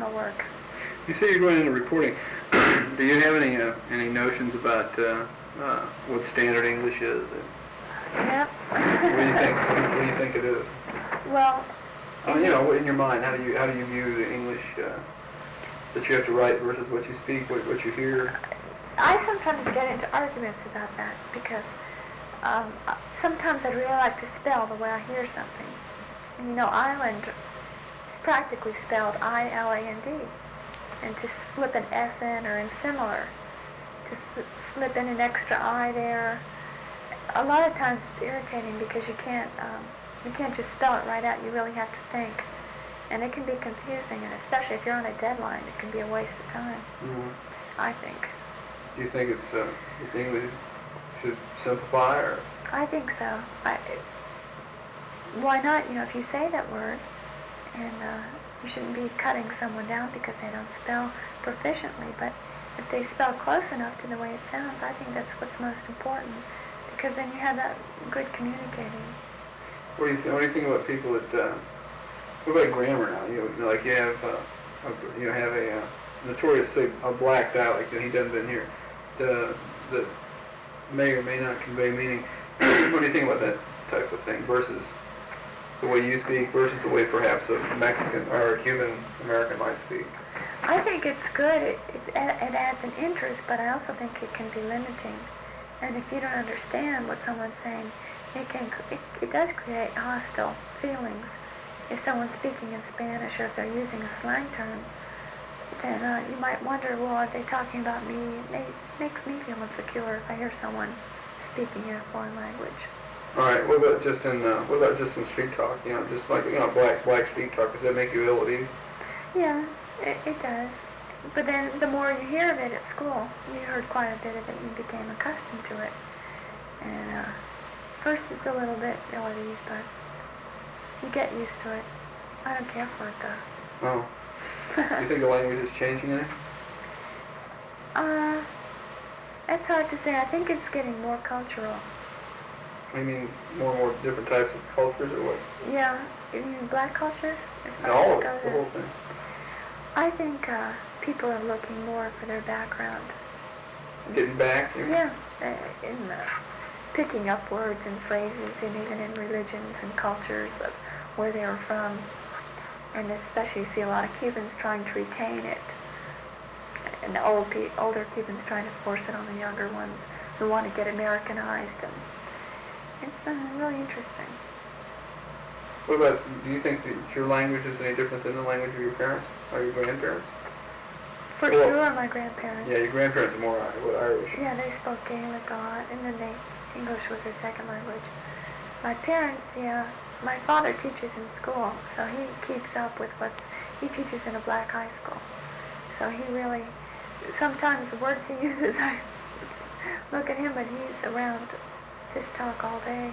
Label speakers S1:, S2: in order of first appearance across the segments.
S1: it'll work.
S2: You say you're going into reporting. Do you have any notions about what standard English is?
S1: Yep.
S2: What do you think? What do you think it is?
S1: Well,
S2: in your mind, how do you view the English that you have to write versus what you speak, what you hear?
S1: I sometimes get into arguments about that because sometimes I'd really like to spell the way I hear something. And island is practically spelled I-L-A-N-D. And to slip an S in or in similar, to slip in an extra I there, a lot of times it's irritating because you can't just spell it right out. You really have to think. And it can be confusing, and especially if you're on a deadline, it can be a waste of time, I think.
S2: Do you think it's English should simplify, or?
S1: I think so. Why not? If you say that word, and you shouldn't be cutting someone down because they don't spell proficiently, but if they spell close enough to the way it sounds, I think that's what's most important, because then you have that good communicating.
S2: What do you think about people that? What about grammar now? Like you have a notorious a black dialect, and he doesn't been here. That may or may not convey meaning. What do you think about that type of thing versus the way you speak versus the way perhaps a Mexican or a Cuban American might speak?
S1: I think it's good. It adds an interest, but I also think it can be limiting. And if you don't understand what someone's saying, it does create hostile feelings. If someone's speaking in Spanish or if they're using a slang term, then you might wonder, well, are they talking about me? It makes me feel insecure if I hear someone speaking in a foreign language.
S2: All right. What about just in street talk? Just like black street talk. Does that make you ill at ease?
S1: Yeah, it does. But then the more you hear of it at school, you heard quite a bit of it, you became accustomed to it. And first it's a little bit ill at ease, but you get used to it. I don't care for it though.
S2: Oh. Do you think the language is changing any?
S1: It's hard to say. I think it's getting more cultural.
S2: I mean, more and more different types of cultures, or what?
S1: Yeah. You mean black culture?
S2: No, the whole thing.
S1: I think people are looking more for their background.
S2: Getting back?
S1: Yeah. In picking up words and phrases, and even in religions and cultures of where they were from. And especially you see a lot of Cubans trying to retain it. And the older Cubans trying to force it on the younger ones who want to get Americanized. And it's really interesting.
S2: What about, do you think that your language is any different than the language of your parents or your grandparents?
S1: For sure, my grandparents.
S2: Yeah, your grandparents are more Irish.
S1: Yeah, they spoke Gaelic a lot, and then English was their second language. My parents, yeah. My father teaches in school, so he keeps up with he teaches in a black high school. So he really, sometimes the words he uses, I look at him, but he's around this talk all day.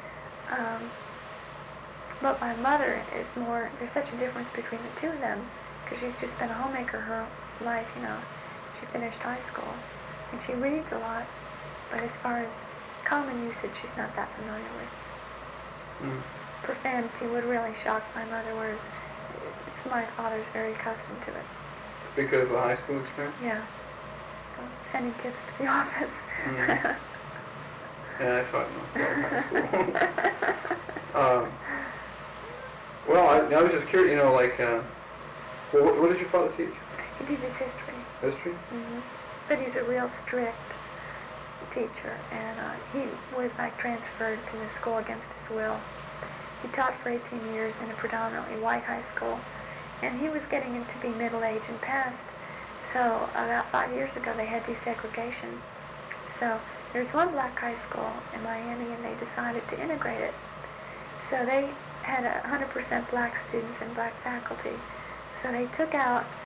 S1: But my mother is more, there's such a difference between the two of them, because she's just been a homemaker her life, She finished high school, and she reads a lot, but as far as common usage, she's not that familiar with. Profanity would really shock my mother, whereas my father's very accustomed to it.
S2: Because of the high school experience?
S1: Yeah. Sending kids to the office.
S2: Yeah, I taught in high school. Well, I was just curious, what does your father teach?
S1: He teaches history.
S2: History?
S1: Mm-hmm. But he's a real strict teacher, and he was transferred to the school against his will. He taught for 18 years in a predominantly white high school, and he was getting into be middle-aged and past. So about 5 years ago, they had desegregation. So there's one black high school in Miami, and they decided to integrate it. So they had 100% black students and black faculty. So they took out